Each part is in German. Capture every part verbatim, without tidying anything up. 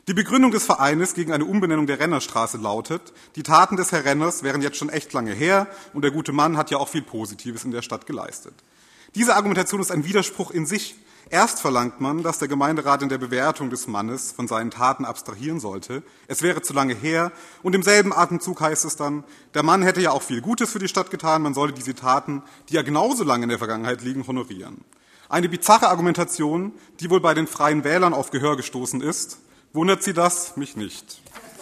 Die Begründung des Vereines gegen eine Umbenennung der Rennerstraße lautet, die Taten des Herrn Renners wären jetzt schon echt lange her und der gute Mann hat ja auch viel Positives in der Stadt geleistet. Diese Argumentation ist ein Widerspruch in sich. Erst verlangt man, dass der Gemeinderat in der Bewertung des Mannes von seinen Taten abstrahieren sollte. Es wäre zu lange her. Und im selben Atemzug heißt es dann, der Mann hätte ja auch viel Gutes für die Stadt getan, man solle diese Taten, die ja genauso lange in der Vergangenheit liegen, honorieren. Eine bizarre Argumentation, die wohl bei den Freien Wählern auf Gehör gestoßen ist. Wundert Sie das? Mich nicht.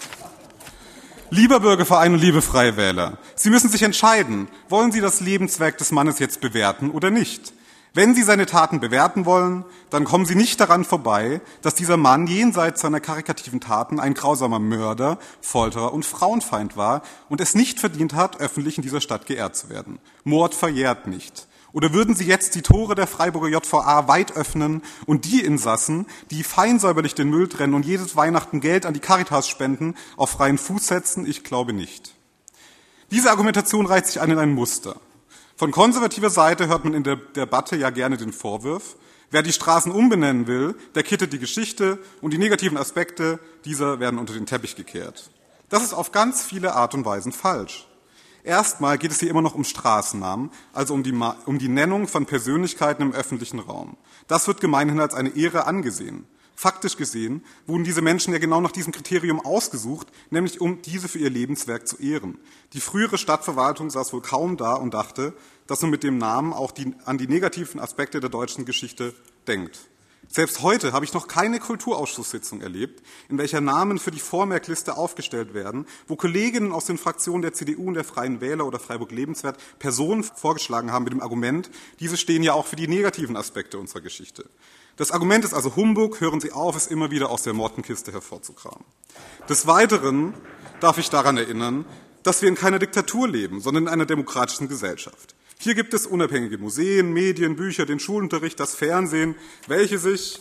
Lieber Bürgerverein und liebe Freie Wähler, Sie müssen sich entscheiden, wollen Sie das Lebenswerk des Mannes jetzt bewerten oder nicht? Wenn Sie seine Taten bewerten wollen, dann kommen Sie nicht daran vorbei, dass dieser Mann jenseits seiner karikativen Taten ein grausamer Mörder, Folterer und Frauenfeind war und es nicht verdient hat, öffentlich in dieser Stadt geehrt zu werden. Mord verjährt nicht. Oder würden Sie jetzt die Tore der Freiburger J V A weit öffnen und die Insassen, die fein säuberlich den Müll trennen und jedes Weihnachten Geld an die Caritas spenden, auf freien Fuß setzen? Ich glaube nicht. Diese Argumentation reiht sich ein in ein Muster. Von konservativer Seite hört man in der Debatte ja gerne den Vorwurf, wer die Straßen umbenennen will, der kittet die Geschichte und die negativen Aspekte dieser werden unter den Teppich gekehrt. Das ist auf ganz viele Art und Weisen falsch. Erstmal geht es hier immer noch um Straßennamen, also um die, um die Nennung von Persönlichkeiten im öffentlichen Raum. Das wird gemeinhin als eine Ehre angesehen. Faktisch gesehen wurden diese Menschen ja genau nach diesem Kriterium ausgesucht, nämlich um diese für ihr Lebenswerk zu ehren. Die frühere Stadtverwaltung saß wohl kaum da und dachte, dass man mit dem Namen auch die, an die negativen Aspekte der deutschen Geschichte denkt. Selbst heute habe ich noch keine Kulturausschusssitzung erlebt, in welcher Namen für die Vormerkliste aufgestellt werden, wo Kolleginnen aus den Fraktionen der C D U und der Freien Wähler oder Freiburg Lebenswert Personen vorgeschlagen haben mit dem Argument, diese stehen ja auch für die negativen Aspekte unserer Geschichte. Das Argument ist also Humbug, hören Sie auf, es immer wieder aus der Mottenkiste hervorzukramen. Des Weiteren darf ich daran erinnern, dass wir in keiner Diktatur leben, sondern in einer demokratischen Gesellschaft. Hier gibt es unabhängige Museen, Medien, Bücher, den Schulunterricht, das Fernsehen, welche sich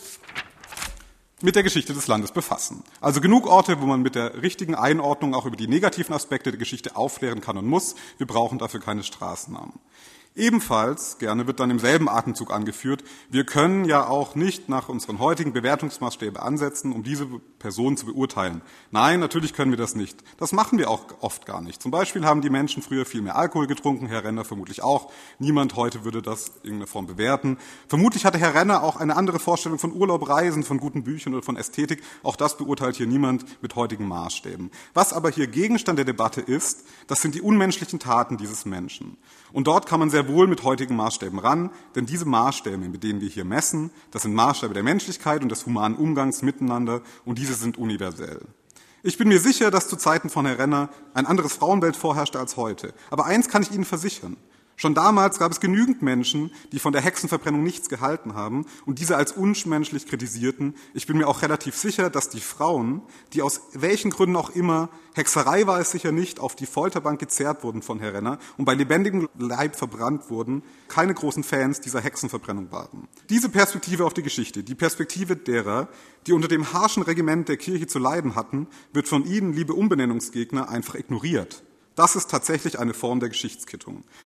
mit der Geschichte des Landes befassen. Also genug Orte, wo man mit der richtigen Einordnung auch über die negativen Aspekte der Geschichte aufklären kann und muss. Wir brauchen dafür keine Straßennamen. Ebenfalls gerne wird dann im selben Atemzug angeführt, wir können ja auch nicht nach unseren heutigen Bewertungsmaßstäben ansetzen, um diese Person zu beurteilen. Nein, natürlich können wir das nicht. Das machen wir auch oft gar nicht. Zum Beispiel haben die Menschen früher viel mehr Alkohol getrunken, Herr Renner vermutlich auch. Niemand heute würde das in irgendeiner Form bewerten. Vermutlich hatte Herr Renner auch eine andere Vorstellung von Urlaub, Reisen, von guten Büchern oder von Ästhetik. Auch das beurteilt hier niemand mit heutigen Maßstäben. Was aber hier Gegenstand der Debatte ist, das sind die unmenschlichen Taten dieses Menschen. Und dort kann man sehr wohl mit heutigen Maßstäben ran, denn diese Maßstäbe, mit denen wir hier messen, das sind Maßstäbe der Menschlichkeit und des humanen Umgangs miteinander und diese sind universell. Ich bin mir sicher, dass zu Zeiten von Herrn Renner ein anderes Frauenbild vorherrschte als heute. Aber eins kann ich Ihnen versichern. Schon damals gab es genügend Menschen, die von der Hexenverbrennung nichts gehalten haben und diese als unmenschlich kritisierten. Ich bin mir auch relativ sicher, dass die Frauen, die aus welchen Gründen auch immer, Hexerei war es sicher nicht, auf die Folterbank gezerrt wurden von Herrn Renner und bei lebendigem Leib verbrannt wurden, keine großen Fans dieser Hexenverbrennung waren. Diese Perspektive auf die Geschichte, die Perspektive derer, die unter dem harschen Regiment der Kirche zu leiden hatten, wird von Ihnen, liebe Umbenennungsgegner, einfach ignoriert. Das ist tatsächlich eine Form der Geschichtskittung.